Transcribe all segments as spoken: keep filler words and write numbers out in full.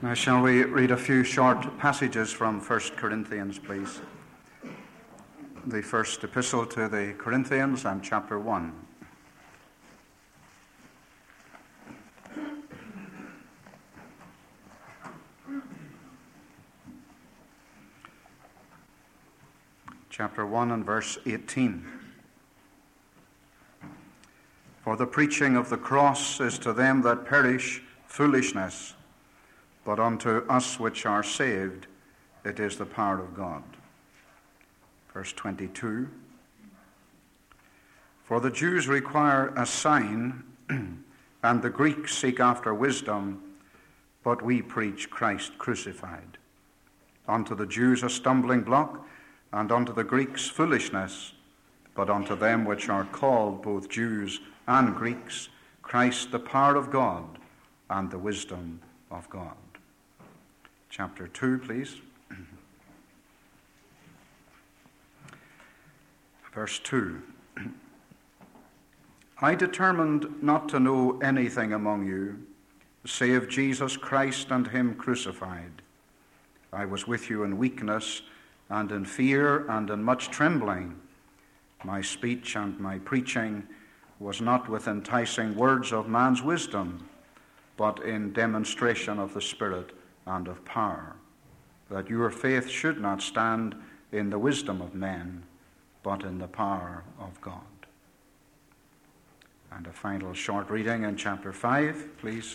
Now, shall we read a few short passages from First Corinthians, please? The first epistle to the Corinthians and chapter one. Chapter one and verse eighteen. For the preaching of the cross is to them that perish foolishness, but unto us which are saved it is the power of God. Verse twenty-two. For the Jews require a sign, and the Greeks seek after wisdom, but we preach Christ crucified. Unto the Jews a stumbling block, and unto the Greeks foolishness, but unto them which are called, both Jews and Greeks, Christ the power of God and the wisdom of God. Chapter two, please. Verse two. I determined not to know anything among you, save Jesus Christ and him crucified. I was with you in weakness and in fear and in much trembling. My speech and my preaching was not with enticing words of man's wisdom, but in demonstration of the Spirit and of power, that your faith should not stand in the wisdom of men, but in the power of God. And a final short reading in chapter five, please.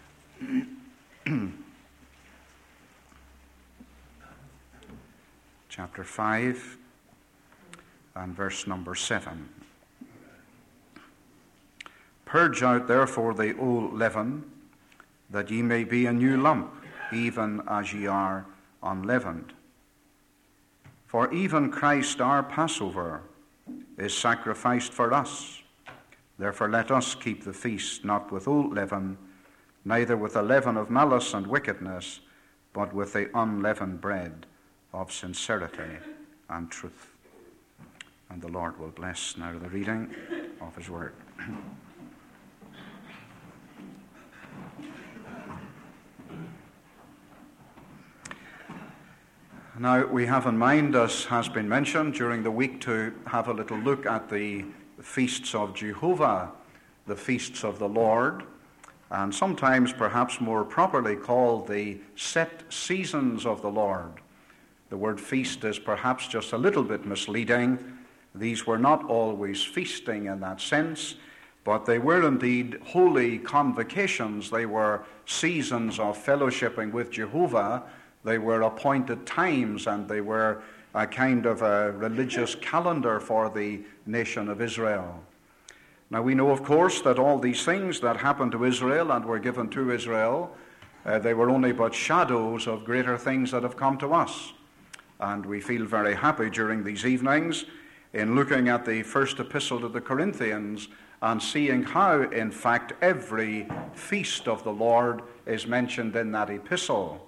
Chapter five and verse number seven. Purge out therefore the old leaven, that ye may be a new lump, even as ye are unleavened. For even Christ our Passover is sacrificed for us. Therefore let us keep the feast not with old leaven, neither with the leaven of malice and wickedness, but with the unleavened bread of sincerity and truth. And the Lord will bless now the reading of his word. Now, we have in mind, as has been mentioned during the week, to have a little look at the feasts of Jehovah, the feasts of the Lord, and sometimes perhaps more properly called the set seasons of the Lord. The word feast is perhaps just a little bit misleading. These were not always feasting in that sense, but they were indeed holy convocations. They were seasons of fellowshipping with Jehovah. They were appointed times, and they were a kind of a religious calendar for the nation of Israel. Now, we know, of course, that all these things that happened to Israel and were given to Israel, uh, they were only but shadows of greater things that have come to us. And we feel very happy during these evenings in looking at the first epistle to the Corinthians and seeing how, in fact, every feast of the Lord is mentioned in that epistle.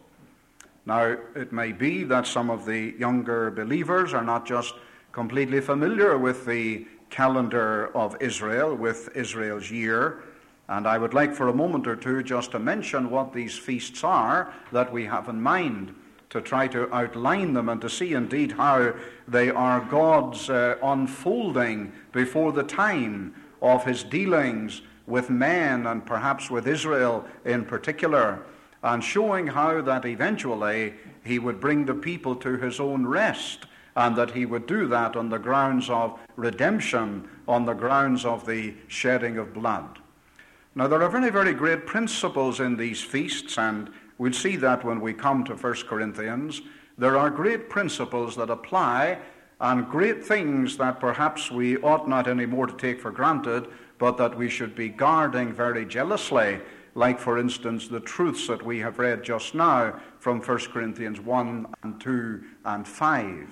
Now, it may be that some of the younger believers are not just completely familiar with the calendar of Israel, with Israel's year, and I would like for a moment or two just to mention what these feasts are that we have in mind, to try to outline them and to see indeed how they are God's uh, unfolding before the time of his dealings with men and perhaps with Israel in particular, and showing how that eventually he would bring the people to his own rest, and that he would do that on the grounds of redemption, on the grounds of the shedding of blood. Now, there are very, very great principles in these feasts, and we'll see that when we come to First Corinthians. There are great principles that apply, and great things that perhaps we ought not anymore to take for granted, but that we should be guarding very jealously, like, for instance, the truths that we have read just now from First Corinthians one and two and five.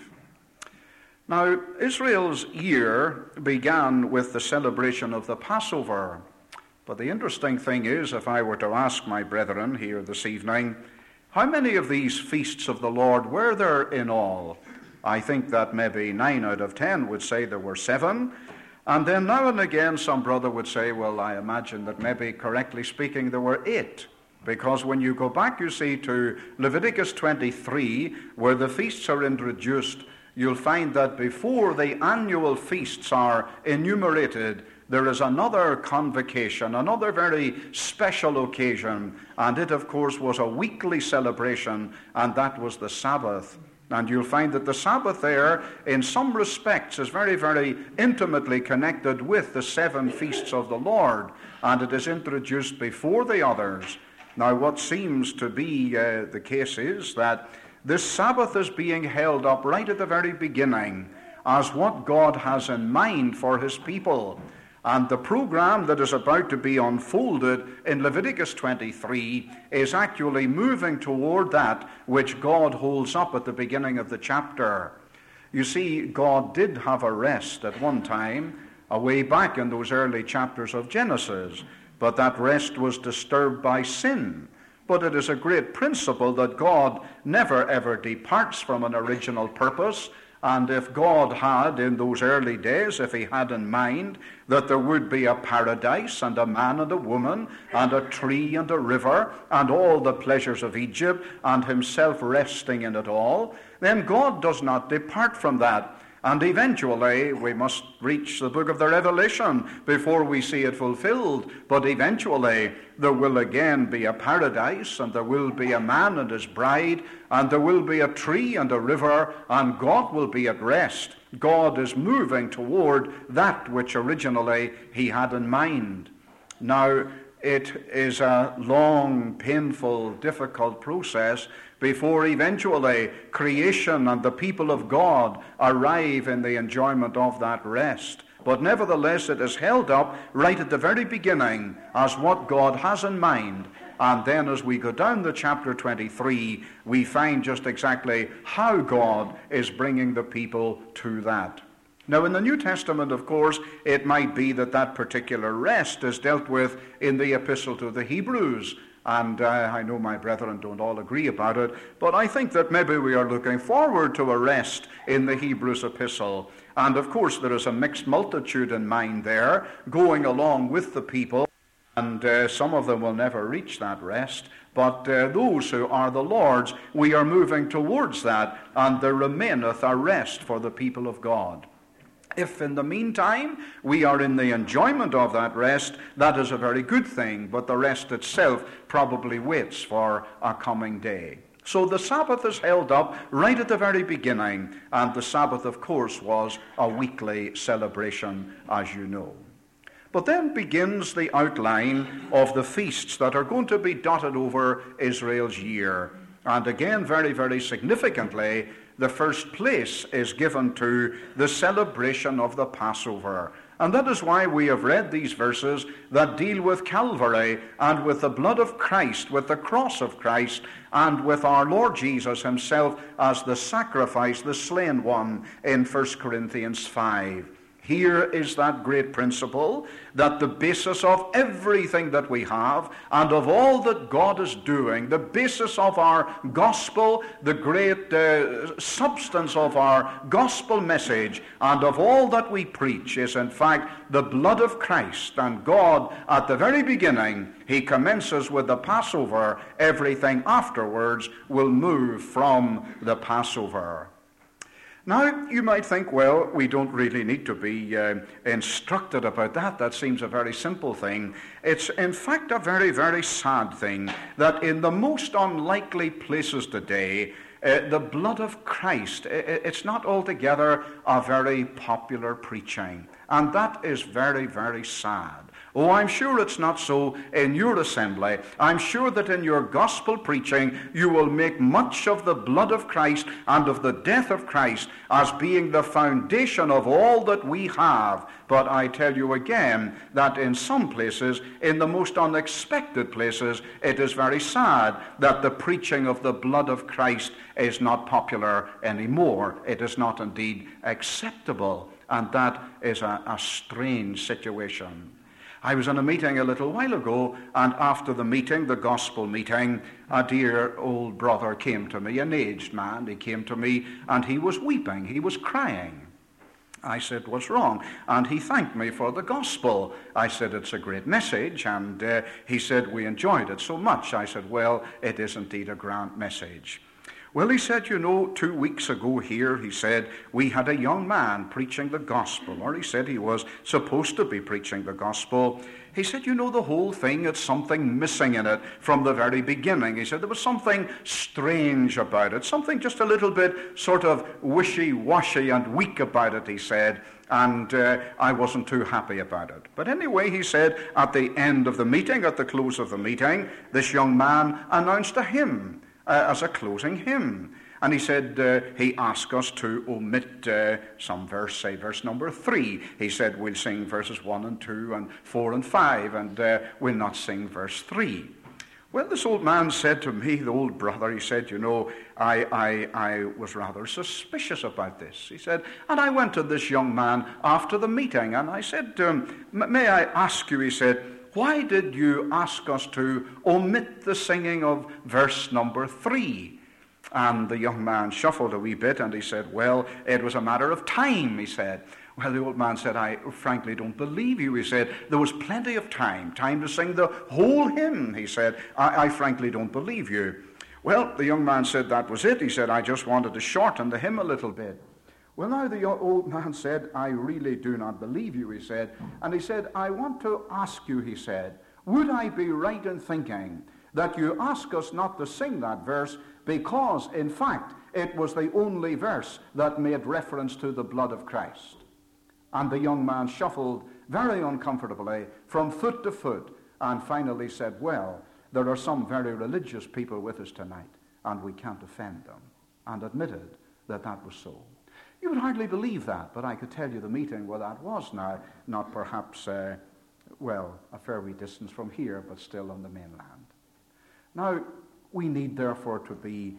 Now, Israel's year began with the celebration of the Passover. But the interesting thing is, if I were to ask my brethren here this evening, how many of these feasts of the Lord were there in all? I think that maybe nine out of ten would say there were seven. And then now and again some brother would say, well, I imagine that maybe, correctly speaking, there were eight. Because when you go back, you see, to Leviticus twenty-three, where the feasts are introduced, you'll find that before the annual feasts are enumerated, there is another convocation, another very special occasion, and it, of course, was a weekly celebration, and that was the Sabbath. And you'll find that the Sabbath there, in some respects, is very, very intimately connected with the seven feasts of the Lord, and it is introduced before the others. Now, what seems to be uh, the case is that this Sabbath is being held up right at the very beginning as what God has in mind for his people. And the program that is about to be unfolded in Leviticus twenty-three is actually moving toward that which God holds up at the beginning of the chapter. You see, God did have a rest at one time, away back in those early chapters of Genesis, but that rest was disturbed by sin. But it is a great principle that God never ever departs from an original purpose. And if God had, in those early days, if he had in mind that there would be a paradise and a man and a woman and a tree and a river and all the pleasures of Egypt and himself resting in it all, then God does not depart from that. And eventually, we must reach the book of the Revelation before we see it fulfilled. But eventually, there will again be a paradise, and there will be a man and his bride, and there will be a tree and a river, and God will be at rest. God is moving toward that which originally he had in mind. Now, it is a long, painful, difficult process before eventually creation and the people of God arrive in the enjoyment of that rest. But nevertheless, it is held up right at the very beginning as what God has in mind. And then as we go down to chapter twenty-three, we find just exactly how God is bringing the people to that. Now, in the New Testament, of course, it might be that that particular rest is dealt with in the epistle to the Hebrews. And uh, I know my brethren don't all agree about it, but I think that maybe we are looking forward to a rest in the Hebrews epistle. And of course, there is a mixed multitude in mind there, going along with the people, and uh, some of them will never reach that rest. But uh, those who are the Lord's, we are moving towards that, and there remaineth a rest for the people of God. If in the meantime we are in the enjoyment of that rest, that is a very good thing, but the rest itself probably waits for a coming day. So the Sabbath is held up right at the very beginning, and the Sabbath, of course, was a weekly celebration, as you know. But then begins the outline of the feasts that are going to be dotted over Israel's year. And again, very, very significantly, the first place is given to the celebration of the Passover. And that is why we have read these verses that deal with Calvary and with the blood of Christ, with the cross of Christ, and with our Lord Jesus himself as the sacrifice, the slain one, in First Corinthians five. Here is that great principle that the basis of everything that we have and of all that God is doing, the basis of our gospel, the great uh, substance of our gospel message, and of all that we preach is in fact the blood of Christ. And God, at the very beginning, he commences with the Passover. Everything afterwards will move from the Passover. Now, you might think, well, we don't really need to be uh, instructed about that. That seems a very simple thing. It's, in fact, a very, very sad thing that in the most unlikely places today, uh, the blood of Christ, it's not altogether a very popular preaching. And that is very, very sad. Oh, I'm sure it's not so in your assembly. I'm sure that in your gospel preaching you will make much of the blood of Christ and of the death of Christ as being the foundation of all that we have. But I tell you again that in some places, in the most unexpected places, it is very sad that the preaching of the blood of Christ is not popular anymore. It is not indeed acceptable, and that is a, a strange situation. I was in a meeting a little while ago, and after the meeting, the gospel meeting, a dear old brother came to me, an aged man. He came to me, and he was weeping. He was crying. I said, what's wrong? And he thanked me for the gospel. I said, it's a great message. And uh, he said, we enjoyed it so much. I said, well, it is indeed a grand message. Well, he said, you know, two weeks ago here, he said, we had a young man preaching the gospel, or he said he was supposed to be preaching the gospel. He said, you know, the whole thing, it's something missing in it from the very beginning. He said there was something strange about it, something just a little bit sort of wishy-washy and weak about it, he said, and uh, I wasn't too happy about it. But anyway, he said, at the end of the meeting, at the close of the meeting, this young man announced a hymn uh, as a closing hymn. And he said, uh, he asked us to omit uh, some verse, say verse number three. He said, we'll sing verses one and two and four and five, and uh, we'll not sing verse three. Well, this old man said to me, the old brother, he said, you know, I, I, I was rather suspicious about this. He said, and I went to this young man after the meeting, and I said, um, may I ask you, he said, why did you ask us to omit the singing of verse number three? And the young man shuffled a wee bit, and he said, well, it was a matter of time, he said. Well, the old man said, I frankly don't believe you. He said, there was plenty of time, time to sing the whole hymn. He said, I, I frankly don't believe you. Well, the young man said that was it. He said, I just wanted to shorten the hymn a little bit. Well, now the old man said, I really do not believe you, he said. And he said, I want to ask you, he said, would I be right in thinking that you ask us not to sing that verse because, in fact, it was the only verse that made reference to the blood of Christ? And the young man shuffled very uncomfortably from foot to foot and finally said, well, there are some very religious people with us tonight, and we can't offend them, and admitted that that was so. You would hardly believe that, but I could tell you the meeting where that was now, not perhaps, uh, well, a fair wee distance from here, but still on the mainland. Now, we need therefore to be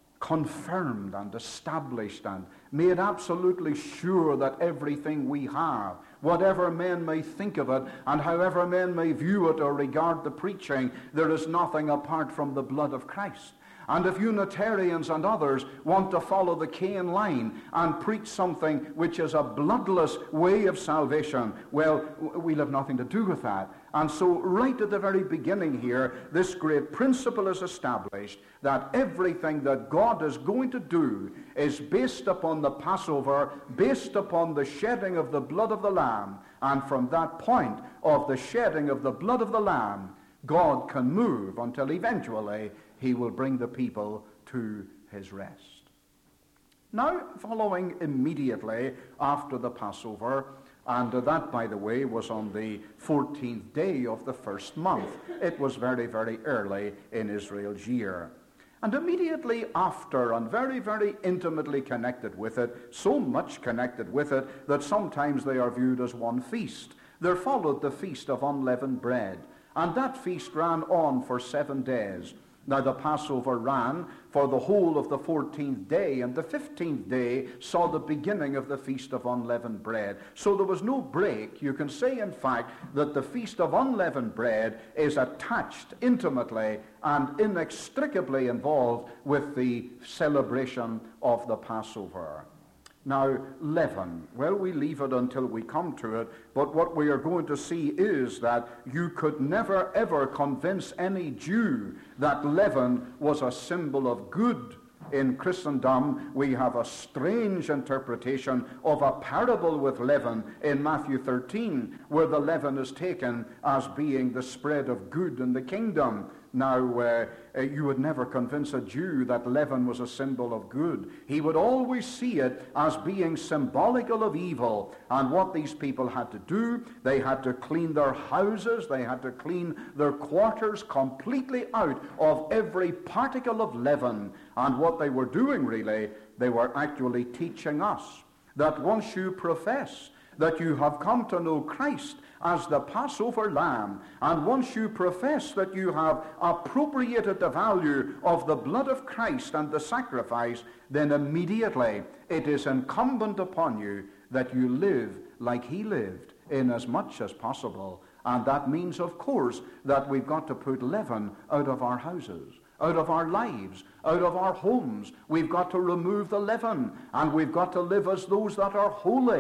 confirmed and established and made absolutely sure that everything we have, whatever men may think of it and however men may view it or regard the preaching, there is nothing apart from the blood of Christ. And if Unitarians and others want to follow the Cain line and preach something which is a bloodless way of salvation, well, we'll have nothing to do with that. And so right at the very beginning here, this great principle is established that everything that God is going to do is based upon the Passover, based upon the shedding of the blood of the Lamb. And from that point of the shedding of the blood of the Lamb, God can move until eventually he will bring the people to his rest. Now, following immediately after the Passover, and that, by the way, was on the fourteenth day of the first month. It was very, very early in Israel's year. And immediately after, and very, very intimately connected with it, so much connected with it that sometimes they are viewed as one feast, there followed the Feast of Unleavened Bread. And that feast ran on for seven days. Now the Passover ran for the whole of the fourteenth day, and the fifteenth day saw the beginning of the Feast of Unleavened Bread. So there was no break. You can say, in fact, that the Feast of Unleavened Bread is attached intimately and inextricably involved with the celebration of the Passover. Now, leaven, well, we leave it until we come to it, but what we are going to see is that you could never ever convince any Jew that leaven was a symbol of good. In Christendom, we have a strange interpretation of a parable with leaven in Matthew thirteen, where the leaven is taken as being the spread of good in the kingdom. Now, uh, uh, you would never convince a Jew that leaven was a symbol of good. He would always see it as being symbolical of evil. And what these people had to do, they had to clean their houses, they had to clean their quarters completely out of every particle of leaven. And what they were doing, really, they were actually teaching us that once you profess that you have come to know Christ as the Passover Lamb, and once you profess that you have appropriated the value of the blood of Christ and the sacrifice, then immediately it is incumbent upon you that you live like he lived in as much as possible. And that means, of course, that we've got to put leaven out of our houses, out of our lives, out of our homes. We've got to remove the leaven, and we've got to live as those that are holy.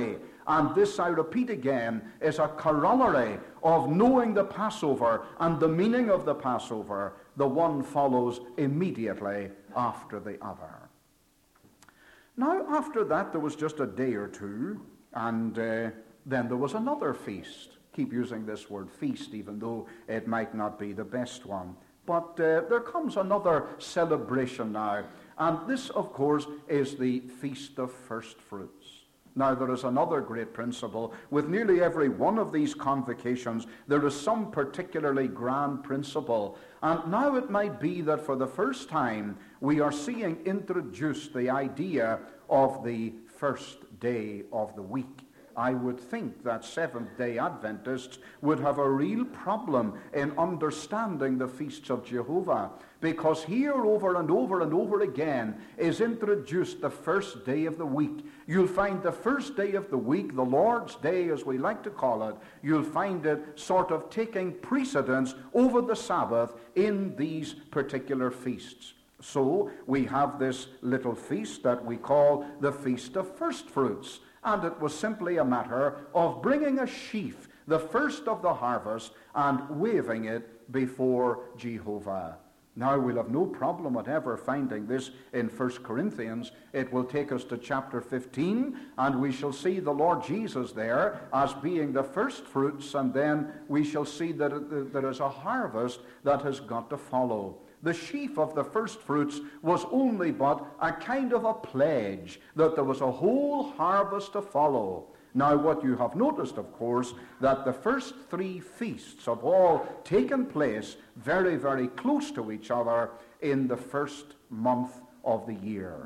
And this, I repeat again, is a corollary of knowing the Passover and the meaning of the Passover. The one follows immediately after the other. Now, after that, there was just a day or two, and uh, then there was another feast. Keep using this word feast, even though it might not be the best one. But uh, there comes another celebration now, and this, of course, is the Feast of First Fruits. Now, there is another great principle. With nearly every one of these convocations, there is some particularly grand principle. And now it might be that for the first time, we are seeing introduced the idea of the first day of the week. I would think that Seventh-day Adventists would have a real problem in understanding the feasts of Jehovah, because here over and over and over again is introduced the first day of the week. You'll find the first day of the week, the Lord's Day as we like to call it, you'll find it sort of taking precedence over the Sabbath in these particular feasts. So we have this little feast that we call the Feast of First Fruits. And it was simply a matter of bringing a sheaf, the first of the harvest, and waving it before Jehovah. Now, we'll have no problem whatever finding this in First Corinthians. It will take us to chapter fifteen, and we shall see the Lord Jesus there as being the first fruits, and then we shall see that there is a harvest that has got to follow. The sheaf of the first fruits was only but a kind of a pledge that there was a whole harvest to follow. Now, what you have noticed, of course, that the first three feasts have all taken place very, very close to each other in the first month of the year.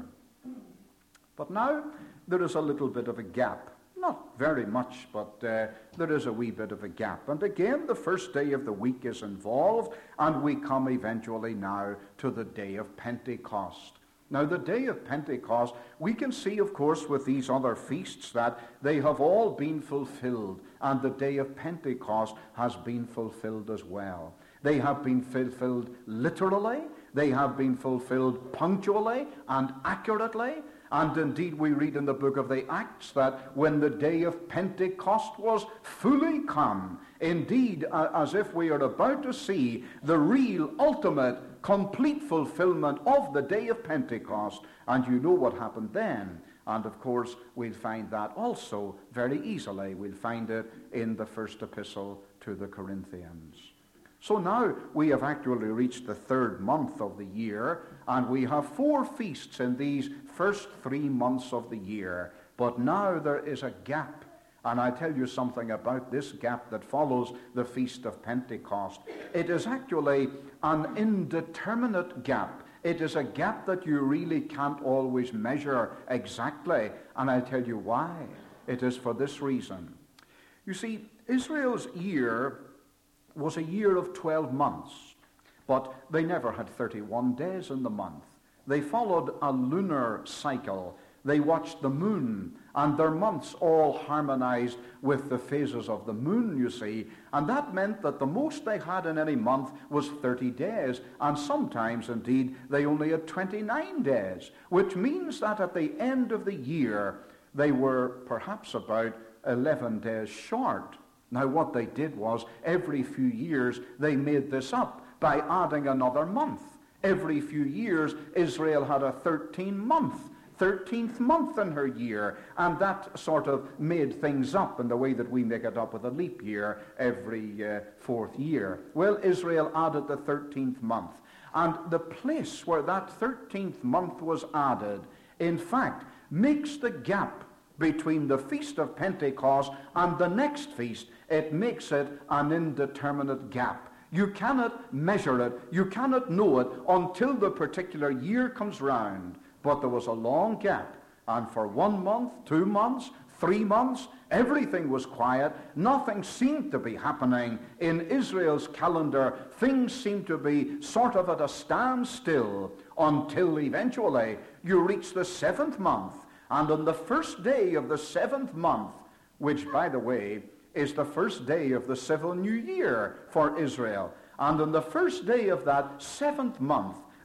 But now there is a little bit of a gap. Not very much, but uh, there is a wee bit of a gap. And again, the first day of the week is involved, and we come eventually now to the day of Pentecost. Now, the day of Pentecost, we can see, of course, with these other feasts that they have all been fulfilled, and the day of Pentecost has been fulfilled as well. They have been fulfilled literally, they have been fulfilled punctually and accurately. And indeed, we read in the book of the Acts that when the day of Pentecost was fully come, indeed, uh, as if we are about to see the real, ultimate, complete fulfillment of the day of Pentecost. And you know what happened then. And of course, we'll find that also very easily. We'll find it in the first epistle to the Corinthians. So now we have actually reached the third month of the year, and we have four feasts in these first three months of the year. But now there is a gap, and I tell you something about this gap that follows the Feast of Pentecost. It is actually an indeterminate gap. It is a gap that you really can't always measure exactly, and I'll tell you why. It is for this reason. You see, Israel's year was a year of twelve months, but they never had thirty-one days in the month. They followed a lunar cycle. They watched the moon, and their months all harmonized with the phases of the moon, you see. And that meant that the most they had in any month was thirty days, and sometimes, indeed, they only had twenty-nine days, which means that at the end of the year, they were perhaps about eleven days short. Now, what they did was, every few years, they made this up by adding another month. Every few years, Israel had a thirteen-month, thirteenth month in her year, and that sort of made things up in the way that we make it up with a leap year every uh, fourth year. Well, Israel added the thirteenth month, and the place where that thirteenth month was added, in fact, makes the gap between the Feast of Pentecost and the next feast. It makes it an indeterminate gap. You cannot measure it, you cannot know it until the particular year comes round. But there was a long gap, and for one month, two months, three months, everything was quiet. Nothing seemed to be happening in Israel's calendar. Things seemed to be sort of at a standstill until eventually you reach the seventh month. And on the first day of the seventh month, which, by the way, is the first day of the civil new year for Israel, and on the first day of that seventh month,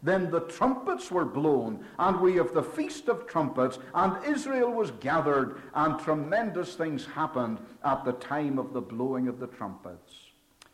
Then the trumpets were blown, and we have the Feast of Trumpets, and Israel was gathered, and tremendous things happened at the time of the blowing of the trumpets.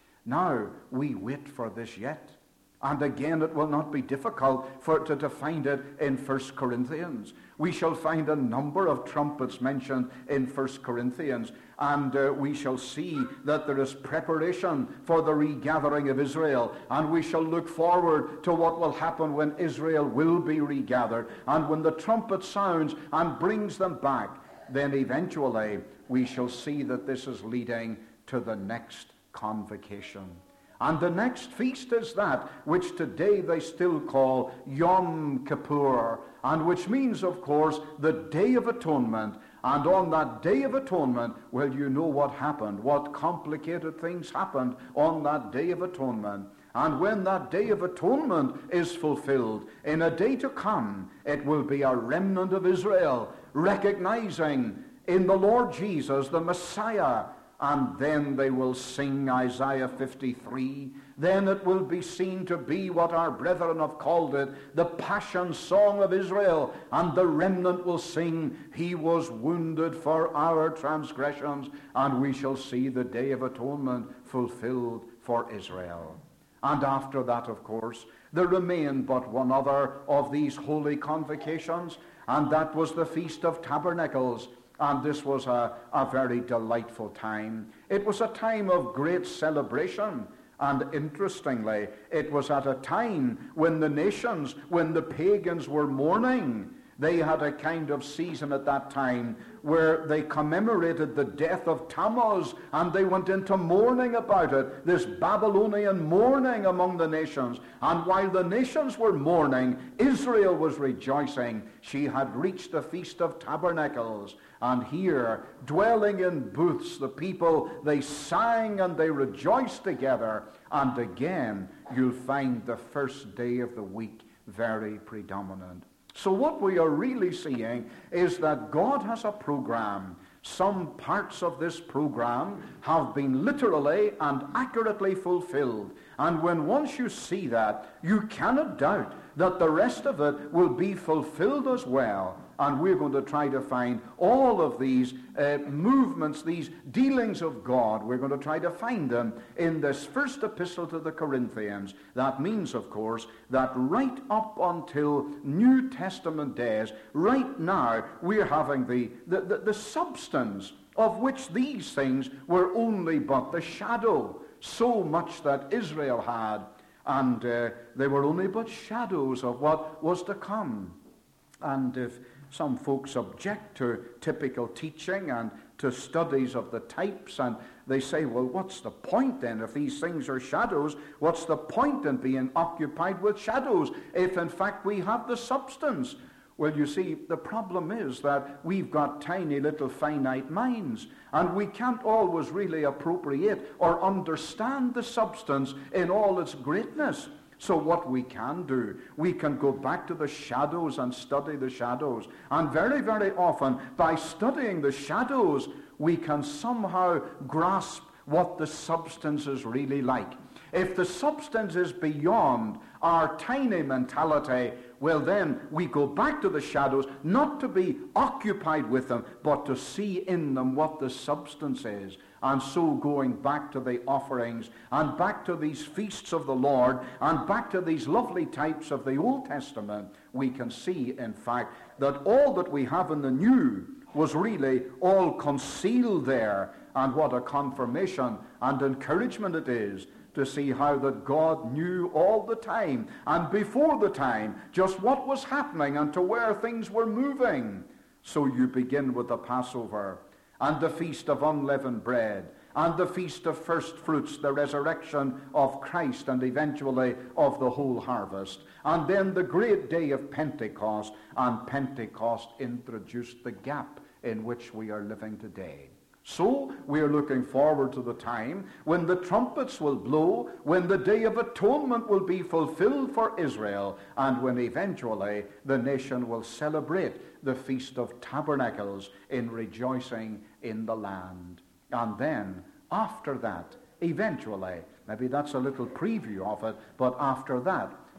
Now, we wait for this yet. And again, it will not be difficult for to, to find it in First Corinthians. We shall find a number of trumpets mentioned in First Corinthians, and uh, we shall see that there is preparation for the regathering of Israel, and we shall look forward to what will happen when Israel will be regathered, and when the trumpet sounds and brings them back, then eventually we shall see that this is leading to the next convocation. And the next feast is that which today they still call Yom Kippur, and which means, of course, the Day of Atonement. And on that Day of Atonement, well, you know what happened, what complicated things happened on that Day of Atonement. And when that Day of Atonement is fulfilled, in a day to come, it will be a remnant of Israel, recognizing in the Lord Jesus the Messiah. And then they will sing Isaiah fifty-three. Then it will be seen to be what our brethren have called it, the Passion Song of Israel. And the remnant will sing, He was wounded for our transgressions. And we shall see the Day of Atonement fulfilled for Israel. And after that, of course, there remained but one other of these holy convocations, and that was the Feast of Tabernacles. And this was a, a very delightful time. It was a time of great celebration. And interestingly, it was at a time when the nations, when the pagans were mourning. They had a kind of season at that time where they commemorated the death of Tammuz, and they went into mourning about it, this Babylonian mourning among the nations. And while the nations were mourning, Israel was rejoicing. She had reached the Feast of Tabernacles. And here, dwelling in booths, the people, they sang and they rejoiced together. And again, you'll find the first day of the week very predominant. So what we are really seeing is that God has a program. Some parts of this program have been literally and accurately fulfilled. And when once you see that, you cannot doubt that the rest of it will be fulfilled as well. And we're going to try to find all of these uh, movements, these dealings of God. We're going to try to find them in this first epistle to the Corinthians. That means, of course, that right up until New Testament days, right now, we're having the, the, the, the substance of which these things were only but the shadow. So much that Israel had, and uh, they were only but shadows of what was to come. And if some folks object to typical teaching and to studies of the types, and they say, well, what's the point then? If these things are shadows, what's the point in being occupied with shadows if in fact we have the substance? Well, you see, the problem is that we've got tiny little finite minds, and we can't always really appropriate or understand the substance in all its greatness. So what we can do, we can go back to the shadows and study the shadows. And very, very often, by studying the shadows, we can somehow grasp what the substance is really like. If the substance is beyond our tiny mentality, well then we go back to the shadows, not to be occupied with them, but to see in them what the substance is. And so going back to the offerings, and back to these feasts of the Lord, and back to these lovely types of the Old Testament, we can see, in fact, that all that we have in the New was really all concealed there. And what a confirmation and encouragement it is to see how that God knew all the time and before the time just what was happening and to where things were moving. So you begin with the Passover and the Feast of Unleavened Bread and the Feast of First Fruits, the resurrection of Christ and eventually of the whole harvest. And then the great day of Pentecost, and Pentecost introduced the gap in which we are living today. So we are looking forward to the time when the trumpets will blow, when the Day of Atonement will be fulfilled for Israel, and when eventually the nation will celebrate the Feast of Tabernacles in rejoicing in the land. And then, after that, eventually, maybe that's a little preview of it, but after that,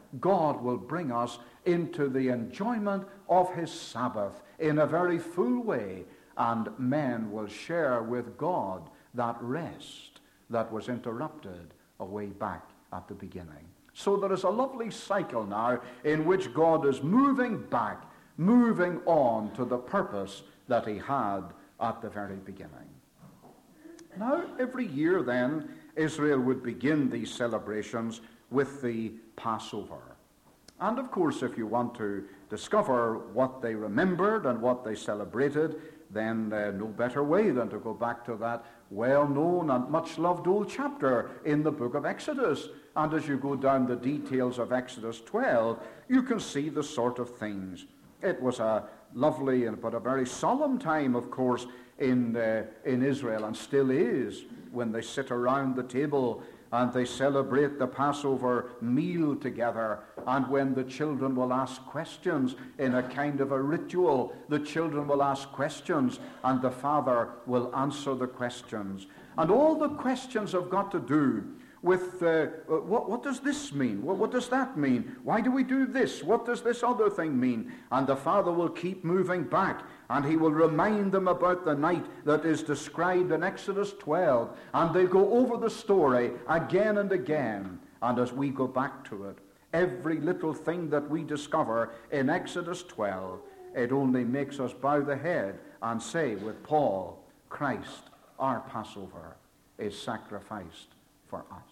God will bring us into the enjoyment of his Sabbath in a very full way, and men will share with God that rest that was interrupted away back at the beginning. So there is a lovely cycle now in which God is moving back, moving on to the purpose that he had at the very beginning. Now, every year then, Israel would begin these celebrations with the Passover. And of course, if you want to discover what they remembered and what they celebrated, then uh, no better way than to go back to that well-known and much-loved old chapter in the book of Exodus. And as you go down the details of Exodus twelve, you can see the sort of things. It was a lovely but a very solemn time, of course, in uh, in Israel, and still is, when they sit around the table and they celebrate the Passover meal together, and when the children will ask questions in a kind of a ritual, the children will ask questions and the father will answer the questions. And all the questions have got to do with uh, what, what does this mean? What, what does that mean? Why do we do this? What does this other thing mean? And the father will keep moving back, and he will remind them about the night that is described in Exodus twelve, and they'll go over the story again and again. And as we go back to it, every little thing that we discover in Exodus twelve, it only makes us bow the head and say with Paul, Christ, our Passover, is sacrificed for us.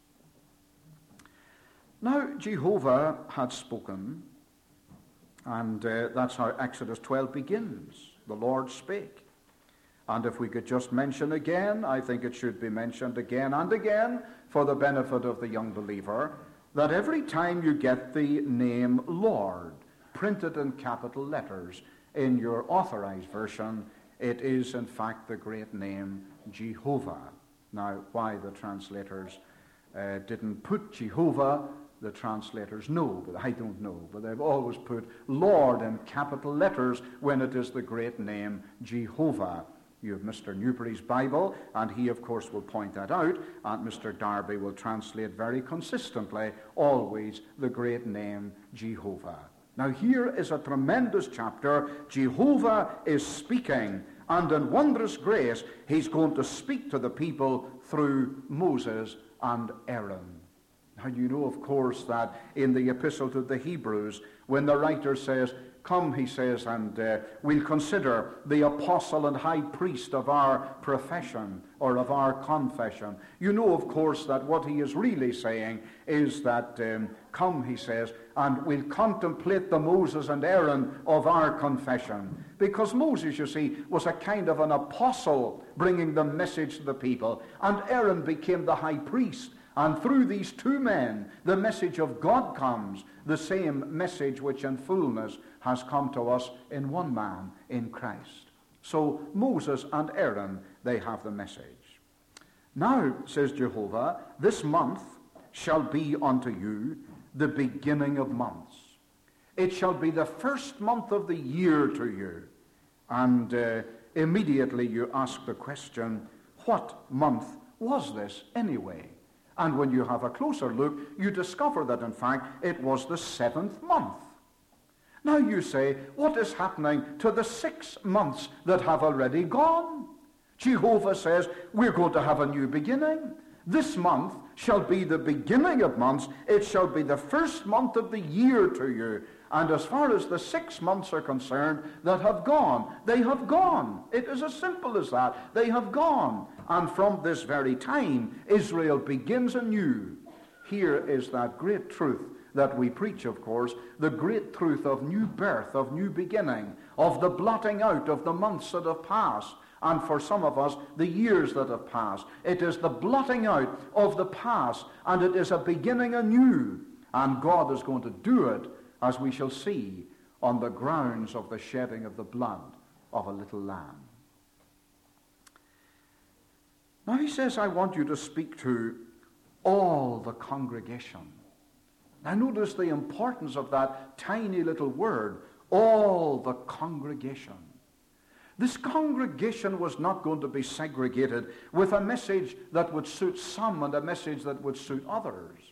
Now, Jehovah had spoken, and uh, that's how Exodus twelve begins. The Lord spake. And if we could just mention again, I think it should be mentioned again and again for the benefit of the young believer, that every time you get the name Lord printed in capital letters in your authorized version, it is in fact the great name Jehovah. Now, why the translators uh, didn't put Jehovah, the translators know, but I don't know. But they've always put Lord in capital letters when it is the great name Jehovah. You have Mister Newbury's Bible, and he, of course, will point that out, and Mister Darby will translate very consistently, always, the great name Jehovah. Now, here is a tremendous chapter. Jehovah is speaking, and in wondrous grace, he's going to speak to the people through Moses and Aaron. Now, you know, of course, that in the epistle to the Hebrews, when the writer says, come, he says, and uh, we'll consider the apostle and high priest of our profession or of our confession. You know, of course, that what he is really saying is that, um, come, he says, and we'll contemplate the Moses and Aaron of our confession. Because Moses, you see, was a kind of an apostle bringing the message to the people, and Aaron became the high priest. And through these two men, the message of God comes, the same message which in fullness has come to us in one man, in Christ. So Moses and Aaron, they have the message. Now, says Jehovah, this month shall be unto you the beginning of months. It shall be the first month of the year to you. And uh, immediately you ask the question, what month was this anyway? And when you have a closer look, you discover that, in fact, it was the seventh month. Now you say, what is happening to the six months that have already gone? Jehovah says, we're going to have a new beginning. This month shall be the beginning of months. It shall be the first month of the year to you. And as far as the six months are concerned that have gone, they have gone. It is as simple as that. They have gone. And from this very time, Israel begins anew. Here is that great truth that we preach, of course, the great truth of new birth, of new beginning, of the blotting out of the months that have passed, and for some of us, the years that have passed. It is the blotting out of the past, and it is a beginning anew. And God is going to do it, as we shall see, on the grounds of the shedding of the blood of a little lamb. Now he says, I want you to speak to all the congregation. Now notice the importance of that tiny little word, all the congregation. This congregation was not going to be segregated with a message that would suit some and a message that would suit others.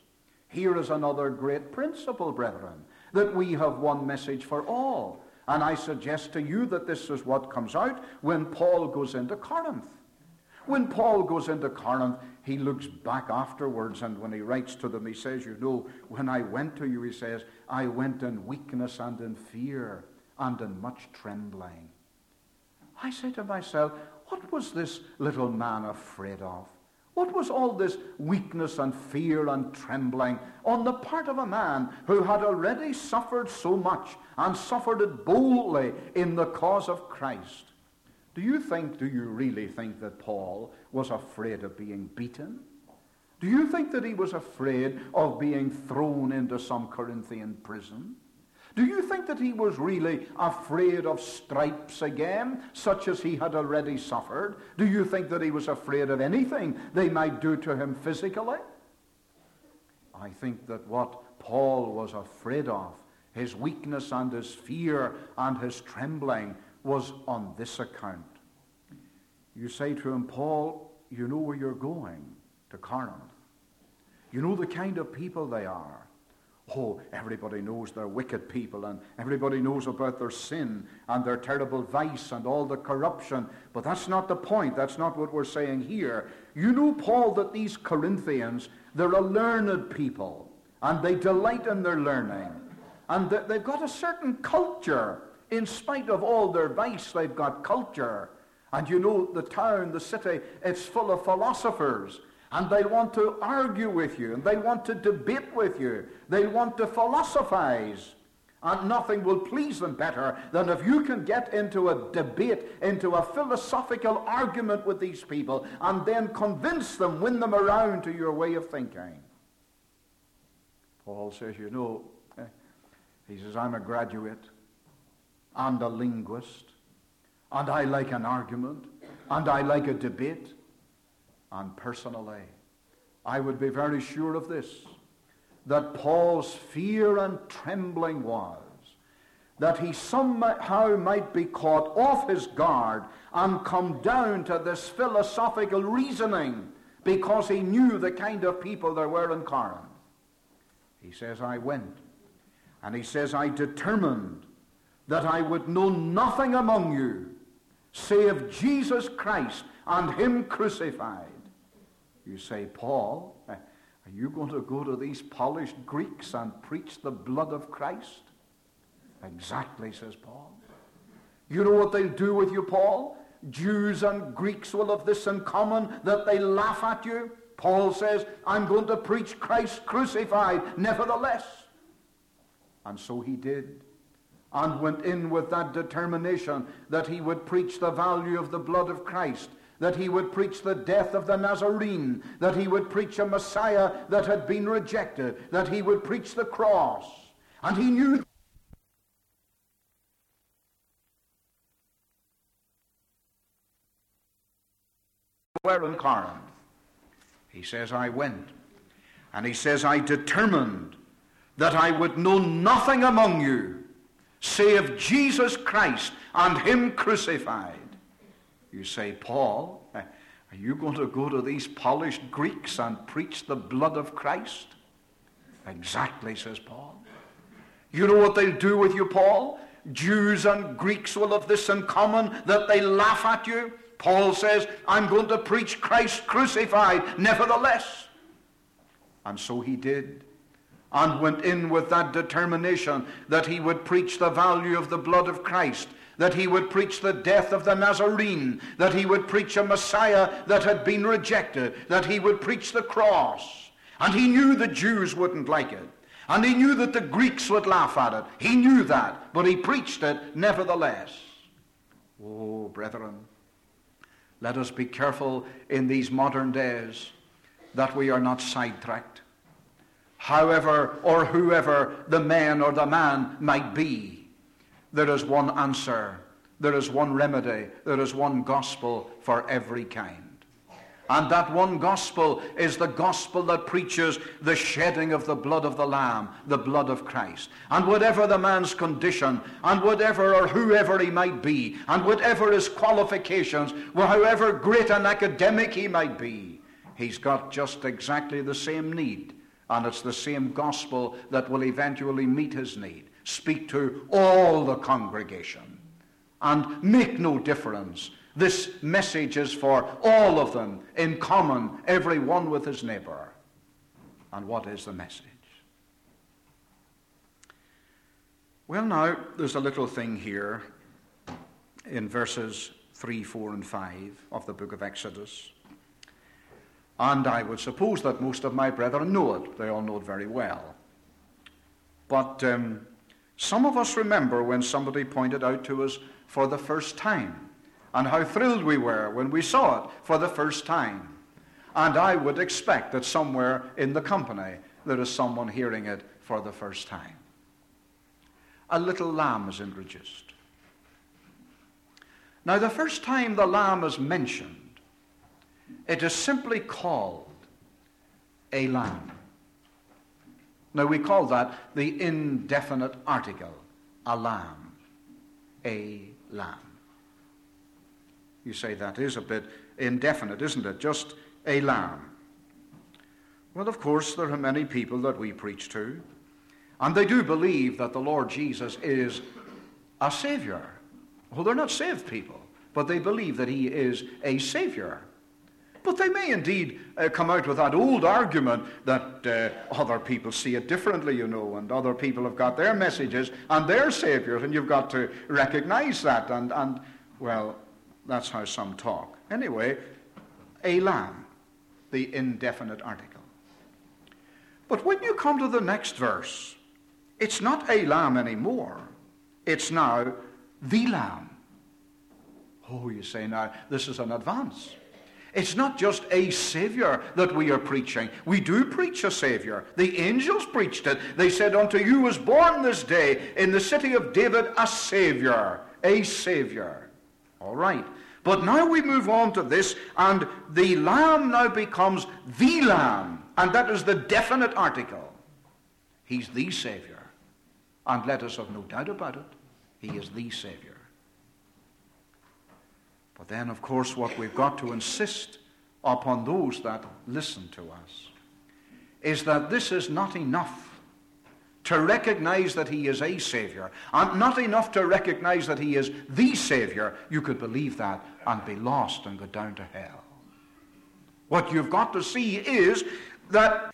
Here is another great principle, brethren, that we have one message for all. And I suggest to you that this is what comes out when Paul goes into Corinth. When Paul goes into Corinth, he looks back afterwards, and when he writes to them, he says, you know, when I went to you, he says, I went in weakness and in fear and in much trembling. I say to myself, what was this little man afraid of? What was all this weakness and fear and trembling on the part of a man who had already suffered so much and suffered it boldly in the cause of Christ? Do you think, do you really think that Paul was afraid of being beaten? Do you think that he was afraid of being thrown into some Corinthian prison? Do you think that he was really afraid of stripes again, such as he had already suffered? Do you think that he was afraid of anything they might do to him physically? I think that what Paul was afraid of, his weakness and his fear and his trembling, was on this account. You say to him, Paul, you know where you're going, to Corinth. You know the kind of people they are. Oh, everybody knows they're wicked people, and everybody knows about their sin and their terrible vice and all the corruption. But that's not the point. That's not what we're saying here. You know, Paul, that these Corinthians, they're a learned people, and they delight in their learning. And they've got a certain culture. In spite of all their vice, they've got culture. And you know, the town, the city, it's full of philosophers. And they want to argue with you, and they want to debate with you. They want to philosophize. And nothing will please them better than if you can get into a debate, into a philosophical argument with these people, and then convince them, win them around to your way of thinking. Paul says, you know, he says, I'm a graduate and a linguist, and I like an argument, and I like a debate. And personally, I would be very sure of this, that Paul's fear and trembling was that he somehow might be caught off his guard and come down to this philosophical reasoning, because he knew the kind of people there were in Corinth. He says, I went, and he says, I determined that I would know nothing among you save Jesus Christ and him crucified. You say, Paul, are you going to go to these polished Greeks and preach the blood of Christ? Exactly, says Paul. You know what they'll do with you, Paul? Jews and Greeks will have this in common, that they laugh at you. Paul says, I'm going to preach Christ crucified, nevertheless. And so he did, and went in with that determination that he would preach the value of the blood of Christ, that he would preach the death of the Nazarene, that he would preach a Messiah that had been rejected, that he would preach the cross. And he knew where in Corinth. He says, I went, and he says, I determined that I would know nothing among you save Jesus Christ and him crucified. You say, Paul, are you going to go to these polished Greeks and preach the blood of Christ? Exactly, says Paul. You know what they'll do with you, Paul? Jews and Greeks will have this in common, that they laugh at you. Paul says, I'm going to preach Christ crucified, nevertheless. And so he did, and went in with that determination that he would preach the value of the blood of Christ, that he would preach the death of the Nazarene, that he would preach a Messiah that had been rejected, that he would preach the cross. And he knew the Jews wouldn't like it, and he knew that the Greeks would laugh at it. He knew that, but he preached it nevertheless. Oh, brethren, let us be careful in these modern days that we are not sidetracked. However or whoever the man or the man might be, there is one answer, there is one remedy, there is one gospel for every kind. And that one gospel is the gospel that preaches the shedding of the blood of the Lamb, the blood of Christ. And whatever the man's condition, and whatever or whoever he might be, and whatever his qualifications, or however great an academic he might be, he's got just exactly the same need And it's the same gospel that will eventually meet his need. Speak to all the congregation and make no difference. This message is for all of them in common, every one with his neighbor. And what is the message? Well, now, there's a little thing here in verses three, four, and five of the book of Exodus. And I would suppose that most of my brethren know it. They all know it very well. But um, some of us remember when somebody pointed out to us for the first time, and how thrilled we were when we saw it for the first time. And I would expect that somewhere in the company there is someone hearing it for the first time. A little lamb is introduced. Now, the first time the lamb is mentioned, it is simply called a lamb. Now, we call that the indefinite article, a lamb, a lamb. You say that is a bit indefinite, isn't it? Just a lamb. Well, of course, there are many people that we preach to, and they do believe that the Lord Jesus is a Savior. Well, they're not saved people, but they believe that he is a Savior. But they may indeed uh, come out with that old argument that uh, other people see it differently, you know, and other people have got their messages and their Saviors, and you've got to recognize that. And, and well, that's how some talk. Anyway, a lamb, the indefinite article. But when you come to the next verse, it's not a lamb anymore. It's now the lamb. Oh, you say now, this is an advance. It's not just a Savior that we are preaching. We do preach a Savior. The angels preached it. They said, unto you was born this day in the city of David a Savior. A Savior. All right. But now we move on to this, and the lamb now becomes the lamb. And that is the definite article. He's the Savior. And let us have no doubt about it. He is the Savior. But then, of course, what we've got to insist upon those that listen to us is that this is not enough to recognize that he is a Savior, and not enough to recognize that he is the Savior. You could believe that and be lost and go down to hell. What you've got to see is that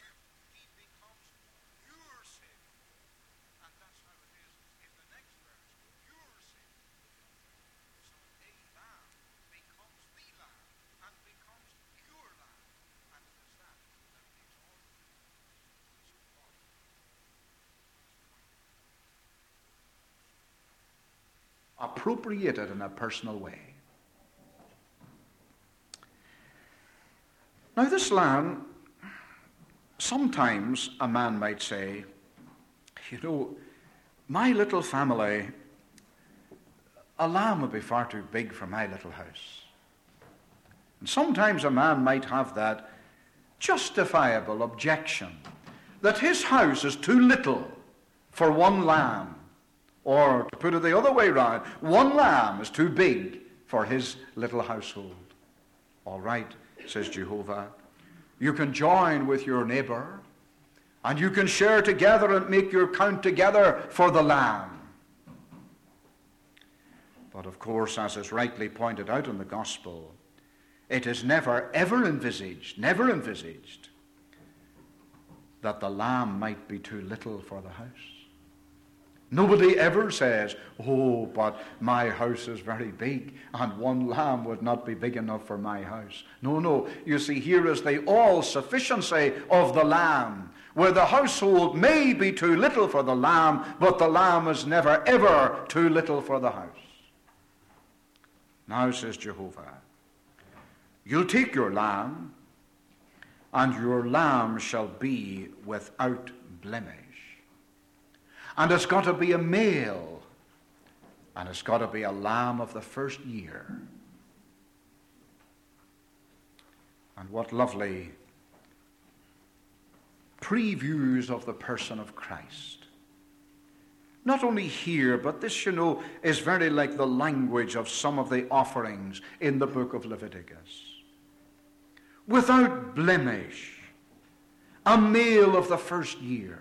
appropriated in a personal way. Now, this lamb, sometimes a man might say, you know, my little family, a lamb would be far too big for my little house. And sometimes a man might have that justifiable objection that his house is too little for one lamb. Or, to put it the other way round, one lamb is too big for his little household. All right, says Jehovah, you can join with your neighbor, and you can share together and make your count together for the lamb. But of course, as is rightly pointed out in the gospel, it is never, ever envisaged, never envisaged, that the lamb might be too little for the house. Nobody ever says, oh, but my house is very big and one lamb would not be big enough for my house. No, no. You see, here is the all-sufficiency of the lamb, where the household may be too little for the lamb, but the lamb is never, ever too little for the house. Now, says Jehovah, you'll take your lamb, and your lamb shall be without blemish. And it's got to be a male. And it's got to be a lamb of the first year. And what lovely previews of the person of Christ. Not only here, but this, you know, is very like the language of some of the offerings in the book of Leviticus. Without blemish. a male of the first year.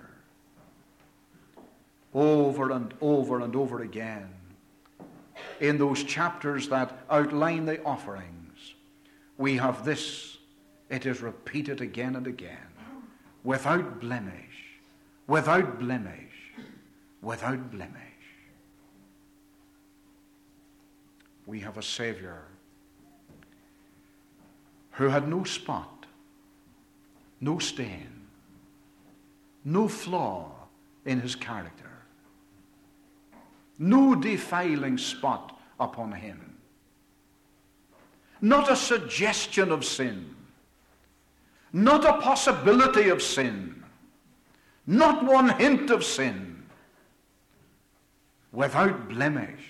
Over and over and over again, in those chapters that outline the offerings, we have this. It is repeated again and again. Without blemish, without blemish, without blemish. We have a Savior who had no spot, no stain, no flaw in his character. No defiling spot upon him. Not a suggestion of sin. Not a possibility of sin. Not one hint of sin. Without blemish.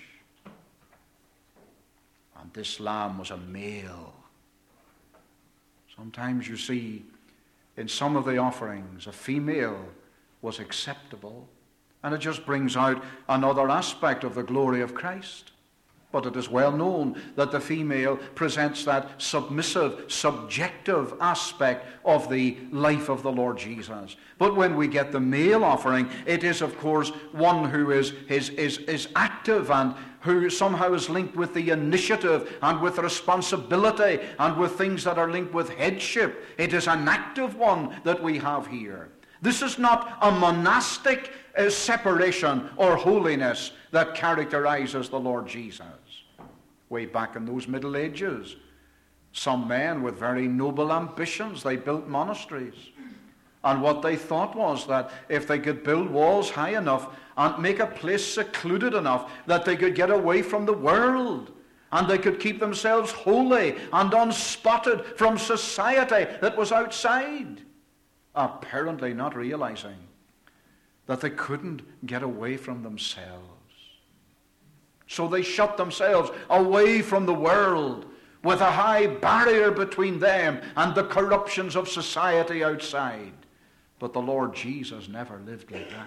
And this lamb was a male. Sometimes you see in some of the offerings a female was acceptable. And it just brings out another aspect of the glory of Christ. But it is well known that the female presents that submissive, subjective aspect of the life of the Lord Jesus. But when we get the male offering, it is, of course, one who is, is, is, is active and who somehow is linked with the initiative and with responsibility and with things that are linked with headship. It is an active one that we have here. This is not a monastic uh, separation or holiness that characterizes the Lord Jesus. Way back in those Middle Ages, some men with very noble ambitions, they built monasteries. And what they thought was that if they could build walls high enough and make a place secluded enough that they could get away from the world and they could keep themselves holy and unspotted from society that was outside. Apparently not realizing that they couldn't get away from themselves. So they shut themselves away from the world with a high barrier between them and the corruptions of society outside. But the Lord Jesus never lived like that.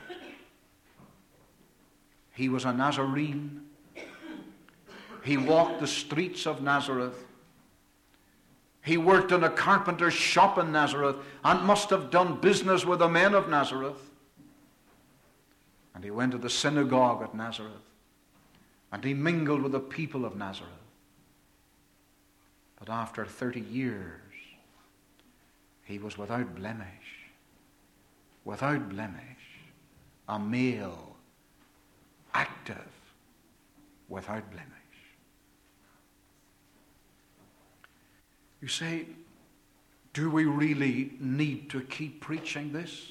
He was a Nazarene. He walked the streets of Nazareth. He worked in a carpenter's shop in Nazareth and must have done business with the men of Nazareth. And he went to the synagogue at Nazareth. And he mingled with the people of Nazareth. But after thirty years, he was without blemish. Without blemish. A male, active, without blemish. You say, do we really need to keep preaching this?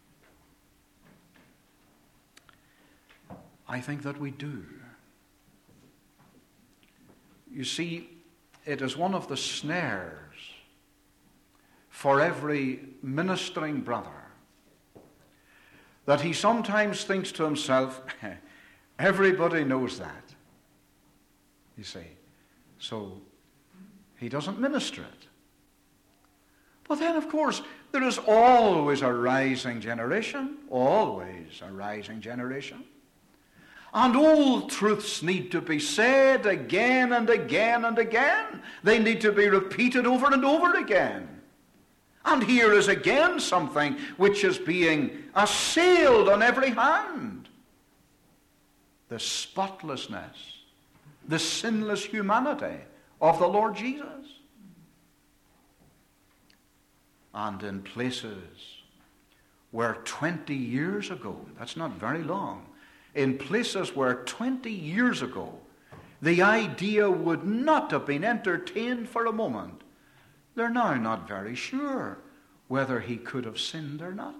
I think that we do. You see, it is one of the snares for every ministering brother that he sometimes thinks to himself, everybody knows that. You see, so he doesn't minister it. But then, of course, there is always a rising generation, always a rising generation. And old truths need to be said again and again and again. They need to be repeated over and over again. And here is again something which is being assailed on every hand. The spotlessness, the sinless humanity of the Lord Jesus. And in places where twenty years ago, that's not very long, in places where twenty years ago the idea would not have been entertained for a moment, they're now not very sure whether he could have sinned or not.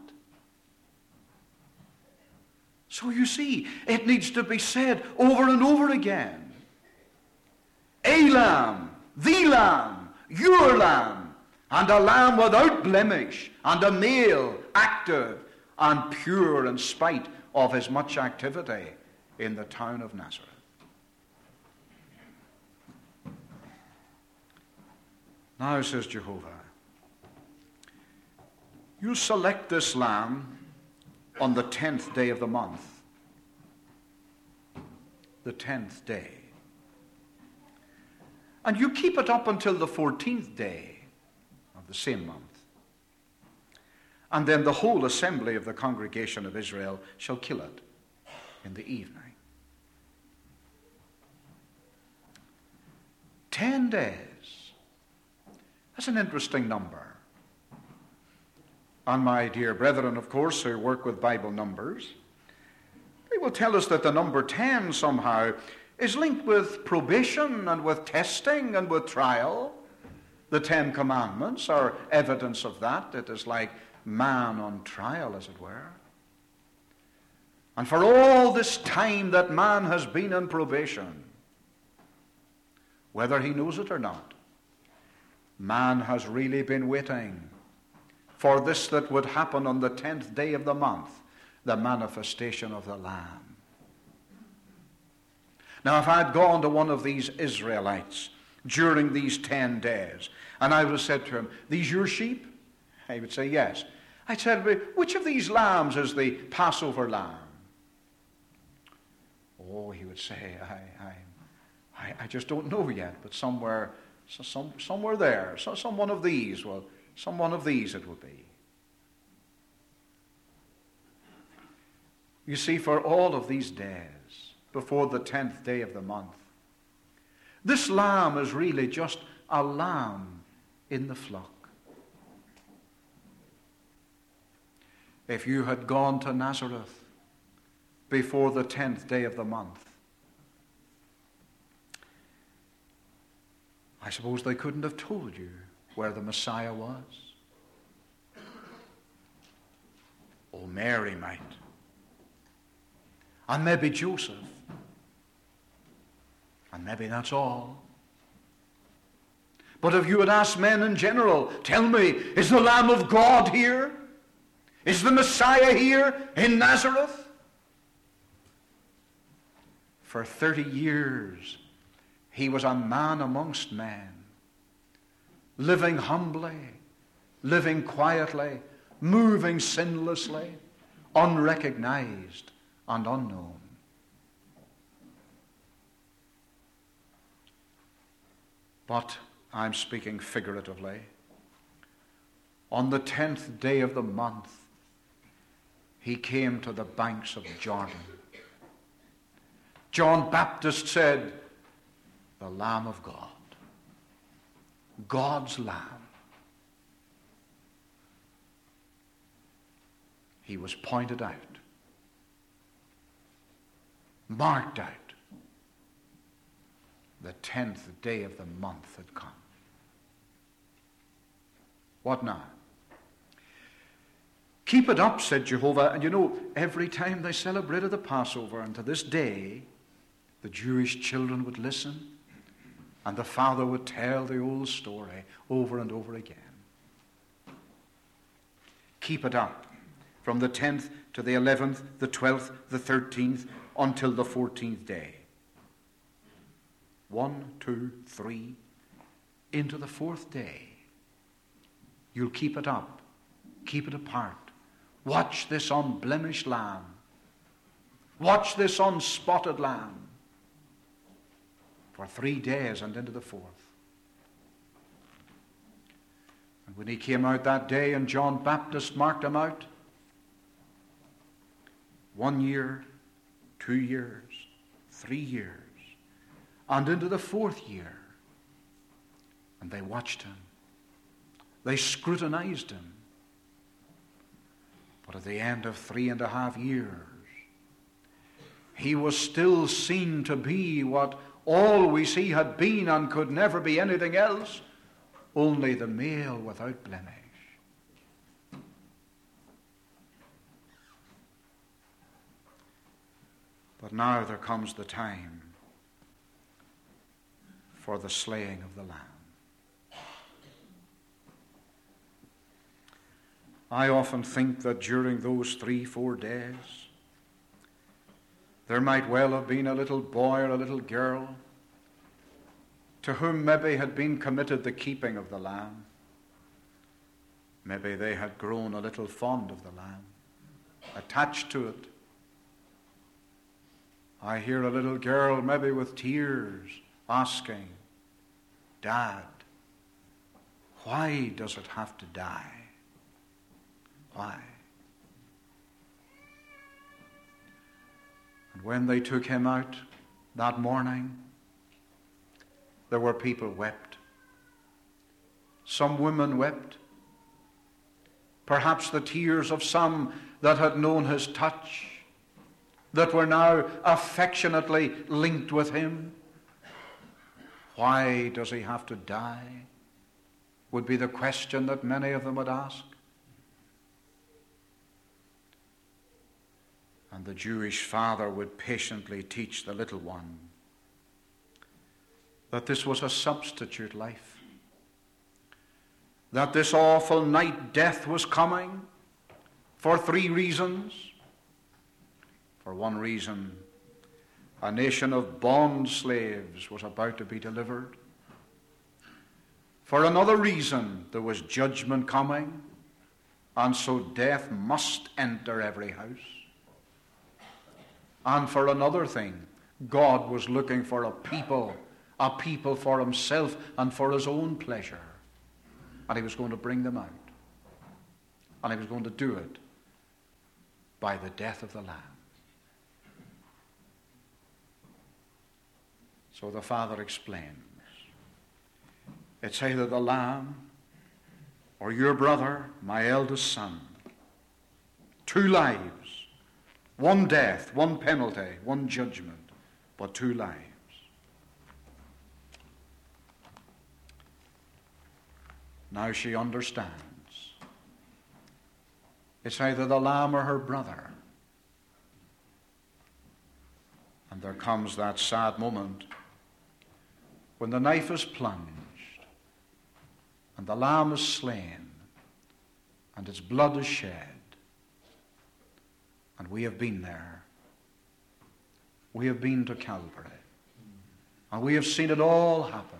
So you see, it needs to be said over and over again. A lamb, the lamb, your lamb, and a lamb without blemish, and a male, active and pure in spite of his much activity in the town of Nazareth. Now, says Jehovah, you select this lamb on the tenth day of the month. The tenth day. And you keep it up until the fourteenth day of the same month. and then the whole assembly of the congregation of Israel shall kill it in the evening. Ten days. That's an interesting number. And my dear brethren, of course, who work with Bible numbers, they will tell us that the number ten somehow is linked with probation and with testing and with trial. The Ten Commandments are evidence of that. It is like man on trial, as it were. And for all this time that man has been in probation, whether he knows it or not, man has really been waiting for this that would happen on the tenth day of the month, the manifestation of the Lamb. Now, if I had gone to one of these Israelites during these ten days, and I would have said to him, "These your sheep?" He would say, "Yes." I said, "Which of these lambs is the Passover lamb?" Oh, he would say, I, I, I, I just don't know yet, but somewhere, some, somewhere there, so, some one of these, well, some one of these it will be. You see, for all of these days, before the tenth day of the month, this lamb is really just a lamb in the flock. If you had gone to Nazareth before the tenth day of the month, I suppose they couldn't have told you where the Messiah was. Oh, Mary might. And maybe Joseph. And maybe that's all. But if you had asked men in general, tell me, is the Lamb of God here? Is the Messiah here in Nazareth? For thirty years, he was a man amongst men, living humbly, living quietly, moving sinlessly, unrecognized and unknown. But I'm speaking figuratively. On the tenth day of the month, he came to the banks of Jordan. John Baptist said, "The Lamb of God, God's Lamb." He was pointed out, marked out. The tenth day of the month had come. What now? Keep it up, said Jehovah. And you know, every time they celebrated the Passover, and to this day, the Jewish children would listen, and the father would tell the old story over and over again. Keep it up from the tenth to the eleventh, the twelfth, the thirteenth, until the fourteenth day. One, two, three, into the fourth day. You'll keep it up. Keep it apart. Watch this unblemished lamb. Watch this unspotted lamb. For three days and into the fourth. And when he came out that day and John Baptist marked him out, one year, two years, three years, and into the fourth year. And they watched him. They scrutinized him. But at the end of three and a half years, he was still seen to be what always he had been and could never be anything else, only the male without blemish. But now there comes the time for the slaying of the Lamb. I often think that during those three, four days, there might well have been a little boy or a little girl to whom maybe had been committed the keeping of the lamb. Maybe they had grown a little fond of the lamb, attached to it. I hear a little girl, maybe with tears, asking, "Dad, why does it have to die? Why? And when they took him out that morning, there were people wept. Some women wept. Perhaps the tears of some that had known his touch, that were now affectionately linked with him. Why does he have to die? Would be the question that many of them would ask. And the Jewish father would patiently teach the little one that this was a substitute life, that this awful night death was coming for three reasons. For one reason, a nation of bond slaves was about to be delivered. For another reason, there was judgment coming, and so death must enter every house. And for another thing, God was looking for a people, a people for himself and for his own pleasure. And he was going to bring them out. And he was going to do it by the death of the Lamb. So the Father explains. It's either the Lamb or your brother, my eldest son. Two lives. One death, one penalty, one judgment, but two lives. Now she understands. It's either the lamb or her brother. And there comes that sad moment when the knife is plunged and the lamb is slain and its blood is shed. And we have been there. We have been to Calvary. And we have seen it all happen.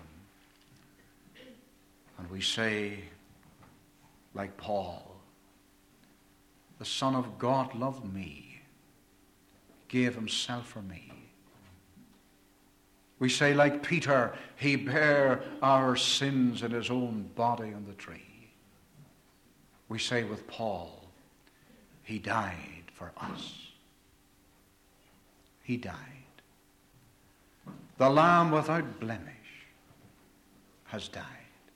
And we say, like Paul, the Son of God loved me, gave himself for me. We say, like Peter, he bare our sins in his own body on the tree. We say with Paul, he died for us. He died. The Lamb without blemish has died.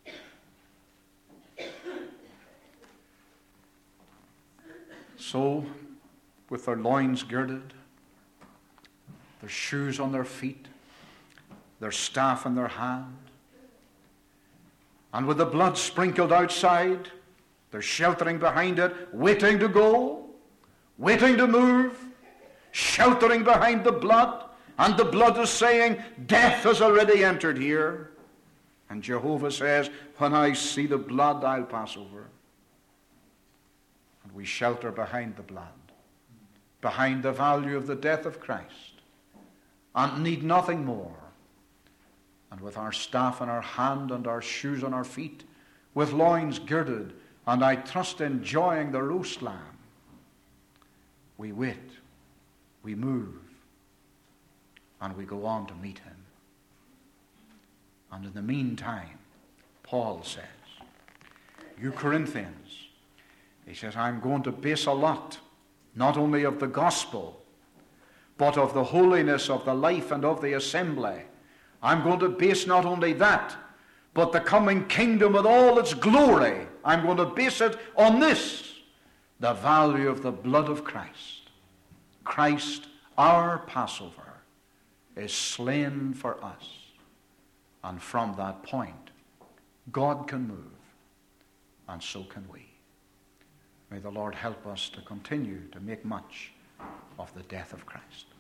So, with their loins girded, their shoes on their feet, their staff in their hand, and with the blood sprinkled outside, they're sheltering behind it, waiting to go, waiting to move, sheltering behind the blood, and the blood is saying, death has already entered here. And Jehovah says, when I see the blood, I'll pass over. And we shelter behind the blood, behind the value of the death of Christ, and need nothing more. And with our staff in our hand and our shoes on our feet, with loins girded, and I trust enjoying the roast lamb, we wait, we move, and we go on to meet him. And in the meantime, Paul says, you Corinthians, he says, I'm going to base a lot, not only of the gospel, but of the holiness of the life and of the assembly. I'm going to base not only that, but the coming kingdom with all its glory. I'm going to base it on this, the value of the blood of Christ. Christ, our Passover, is slain for us. And from that point, God can move, and so can we. May the Lord help us to continue to make much of the death of Christ.